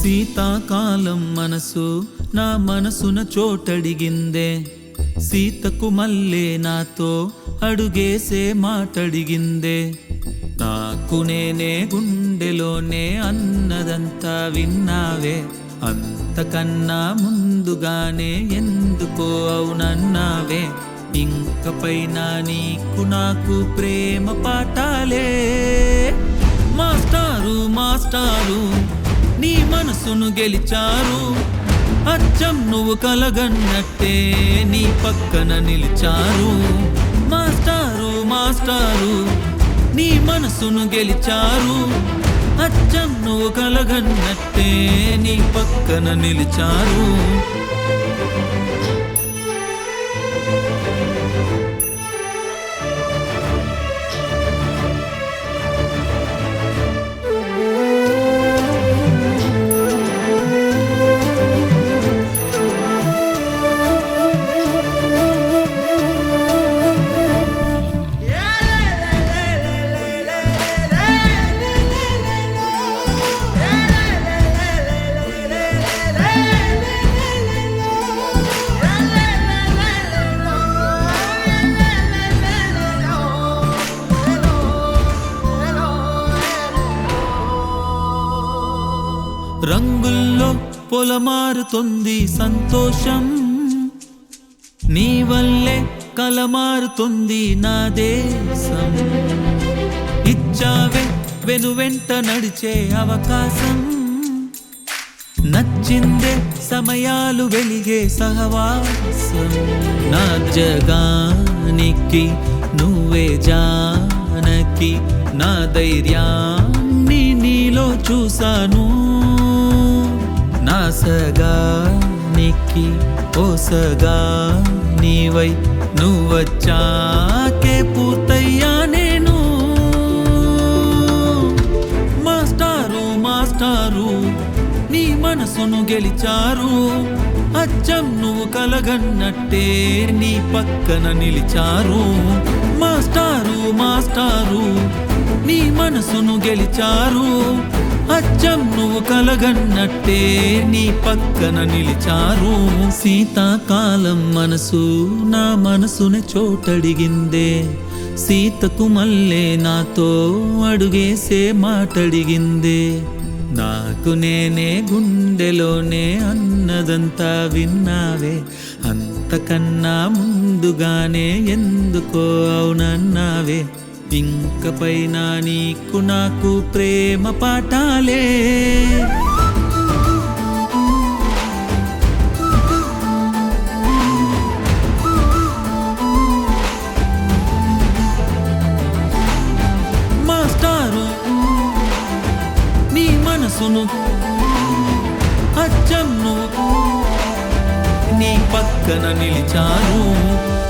శీతాకాలం మనసు నా మనసున చోటడిగిందే, సీతకు మల్లే నాతో అడుగేసే మాటడిగిందే. నాకు నేనే గుండెలోనే అన్నదంతా విన్నావే, అంతకన్నా ముందుగానే ఎందుకో అవునన్నావే. ఇంకపైన నీకు నాకు ప్రేమ పాఠాలే. మాస్టారు మాస్టారు నీ మనసును గెలిచారు, అచ్చం నువ్వు కలగన్నట్టే నీ పక్కన నిలిచారు. మాస్టారు మాస్టారు నీ మనసును గెలిచారు, అచ్చం నువ్వు కలగన్నట్టే నీ పక్కన నిలిచారు. రంగుల్లో పొలమారుతుంది సంతోషం, నీ వల్లే కలమారుతుంది నా దేశం. ఇచ్చావే వెనువెంట నడిచే అవకాశం, నచ్చిందే సమయాలు వెలిగే సహవాసం. నా జగానికి నువ్వే జానకి, నా ధైర్యాన్ని నీలో చూసాను. నా సగానికి ఓ సగా నీవై నువ్వొచ్చాకే పూర్తయ్యా నేను. మాస్టారు మాస్టారు నీ మనసును గెలిచారు, అచ్చం నువ్వు కలగన్నట్టే నీ పక్కన నిలిచారు. మాస్టారు మాస్టారు నీ మనసును గెలిచారు, అచ్చం నువ్వు కలగన్నట్టే నీ పక్కన నిలిచారు. శీతాకాలం మనసు నా మనసుని చోటడిగిందే, సీతకు మల్లే నాతో అడుగేసే మాటడిగిందే. నాకు నేనే గుండెలోనే అన్నదంతా విన్నావే, అంతకన్నా ముందుగానే ఎందుకో అవునన్నావే. ఇంకపైన నీకు నాకు ప్రేమ పాఠాలే. మాస్టారు నీ మనసును అచ్చం నువ్వు నీ పక్కన నిలిచారు.